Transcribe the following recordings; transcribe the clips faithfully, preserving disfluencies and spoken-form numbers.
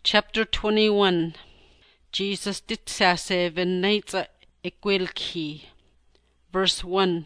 Chapter twenty-one. Jesus did seven nights equilki. Verse one.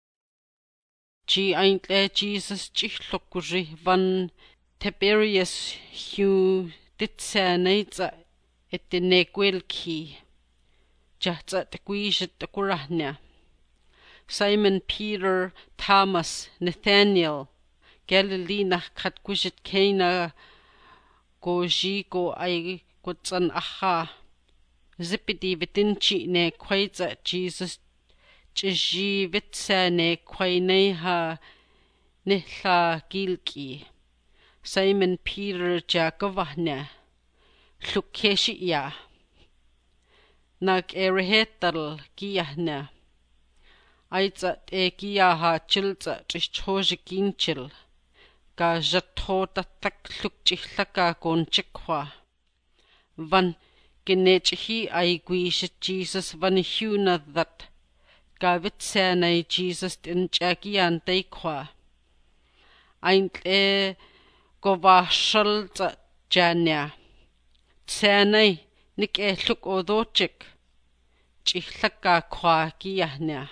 G aintle Jesus chichlokuri van Tiberius Hugh did sa nights et the nequilki. Jahts at the quishet the kurahnia. Simon Peter Thomas Nathaniel Galilee na kat quishet Cana go ji go ai gutsan aha. Zipidi vitinchi ne quaza Jesus Chiji vitsa ne quaine ha nihla gilki. Simon Peter Jacovahne Lukeshi ya Nag erehetal giahne Aizat e giaha chilza trichoji ginchil Ga jatota tak lukchihlaka gonchikwa Van Genechi I guish Jesus van huna that Gavitsanai Jesus in Jagian Dequa Aint e govashal jania Tsanai Nik e luk odochik Chichlaka qua giahnia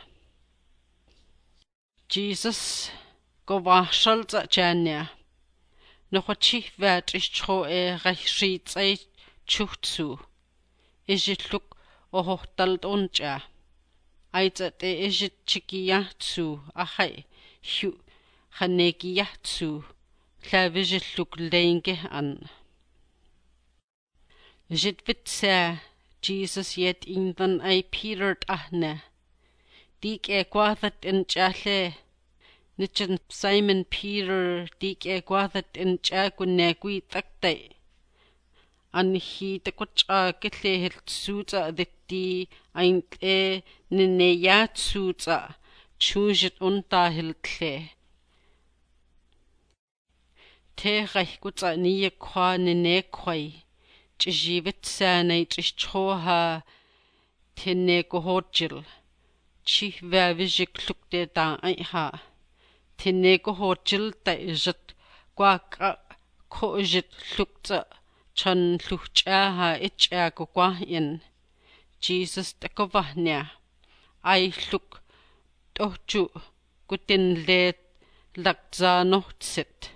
Jesus govashal jania Nochochi vat is cho e rachrit e chuchtsu Is it look o hochtald onja? Aizat e is it chikiatsu ahai hu hanegiatsu Clavigit look lenge an. Jit vitsa Jesus yet in than I Peter ahne. Dik e quathat in chale. Nichan Simon Peter dik e quathat in chagunegui takte. An he the qucha gitle hilt suza ditti aint e nineyat suza chujit unta hiltle. Te reich gutsa nie qua nine quai. Chijivit sanay chichoha tine gohojil. Chi vavijik lukte da aiha. Tine gohojil ta ijit quaka koijit lukta. Chan luchaha icha gogwahin. Jesus takovahnia. I look tochu gutin let lakza nohtsit.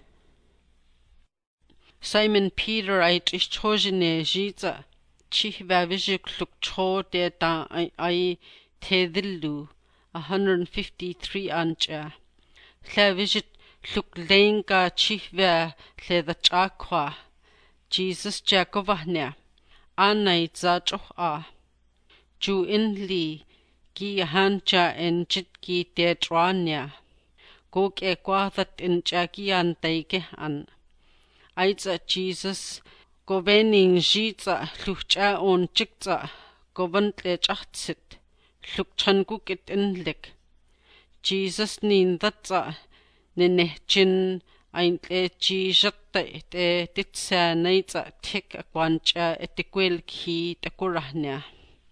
Simon Peter I trichojine jiza. Chi vavijik luk cho de da I tedillu. A hundred fifty three ancha. Clavijit luk lenga chi va le the chakwa. Jesus Jacovahnia, Anai Zajoh a Ju in li, Gi hancha en jitki dedrania, Gog e quathat in Jagian deige an. Aiza Jesus, Govening jitza, Lucha on jikza, Goventle jachtsit, Lukchangukit in lik. Jesus nin thatza, Ninechin, Aintle jijatte te ditsa naitza tik aquancha etiquil ki takurahnia.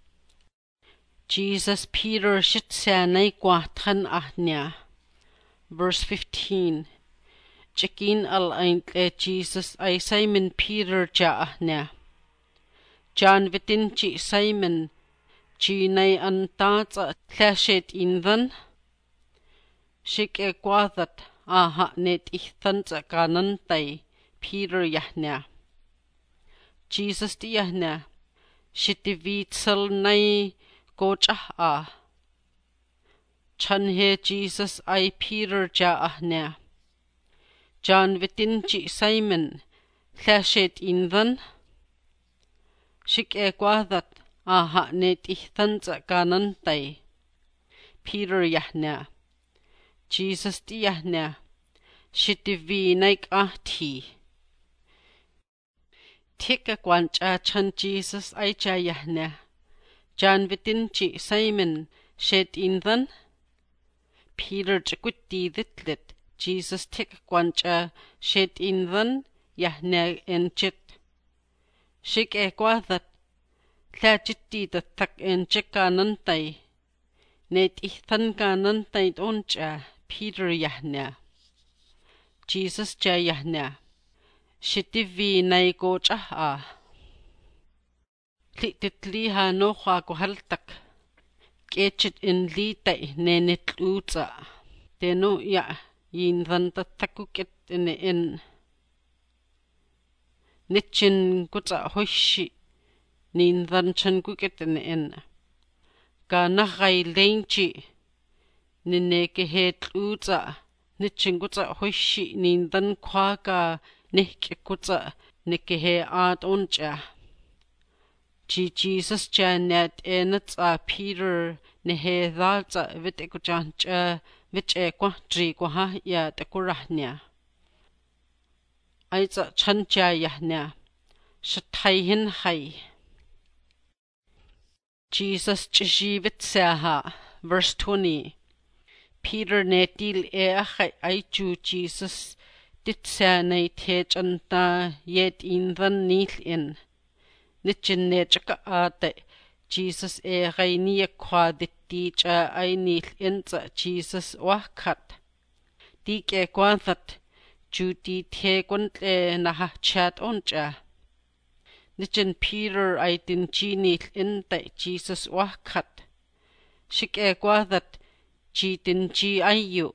Jesus Peter shitsa naiguatan ahnia. Verse fifteen. Chikin al aintle Jesus I Simon Peter ja ahnia. John vitinchi Simon jinay antaza clashet invan. Shik e guathat. Aha net ichthanza ganantay Peter yahnia. Jesus di yahnia. Shitivitsal nay gochah ah. Chan he Jesus I Peter ja ahnia. John vitinchi Simon clashet invan. Shik e guathat aha net ichthanza ganantay Peter yahnia. Jesus diahna, shitivi naik ahti. Tika quancha chan Jesus aicha yahna. Jan vitinchi Simon shed inthan. Peter jaquiti ditlit, Jesus tika quancha shed inthan yahna en chit. Shik e quathat, tlajiti the tak en chikanantay. Net ithan kanantay oncha. Peter yahna. Jesus ja yahna. Shitivi nay gochah ah. Lititliha noha kuhaltak. Kechit in litai nenetluza. Tenu ya yin rantatakukit in in. Nitchin kutsa hoishi. Nin ranchan kukit in in. Ka nahay lenchi. Nineke hetluza. Nitchin kutsa hoishi. Nin ran kwa ka nihke kutsa. Nike he aad oncha. Chi Jesus janat enatsa Peter nehe dhalza vit ekujancha vit e kwatri kwaha ya tekurahnya. Aitza chancha yahnya. Shatayhin hay. Jesus chishi vitsaha. Verse twenty. Peter netil e achay aichu Jesus ditsa na tej anta yet in than nil in. Nitchin nechaka ate Jesus e gainia kwa ditticha ay nil inza Jesus wakat. Dik e kwathat juti te kuntle naha chat oncha. Nitchin Peter ay dinchi nil inta Jesus wakat. Shik e kwathat chi dinchi ayu.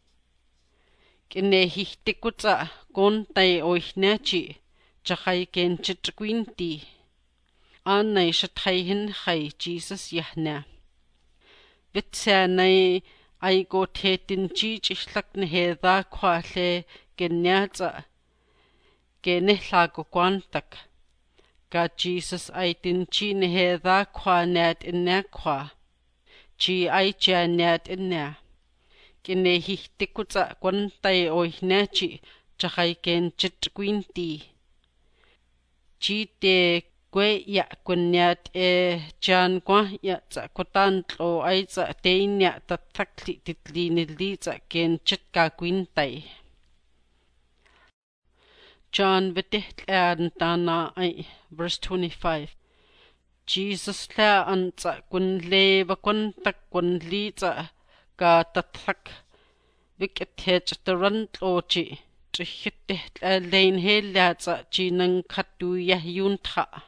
Kine hihtikutsa kontay oihnachi chakay kenchit kwinti. Anay shatayhin hay Jesus yahna. Vitsanay ay go tetin chich islak neheda kwale genyatsa genehlago kwantak. Ka Jesus ay tinchi neheda kwa net inna kwa. Chi ay cha net inna. Kine hihtikutsa kwantay oihnachi chakay kenchit kwinti. Chi te kwe ya kunyat e chan kwa ya tsa kutantlo ay tsa teinya tatakli titlinili tsa kenchit ka kwintay. John vitihlan tana ay verse twenty-five. Jesus la an tsa kunle vakuntak kunli tsa ka tatak vikithech tarantlo chi. Trihitihla lein hela tsa chinang katu yahyuntha.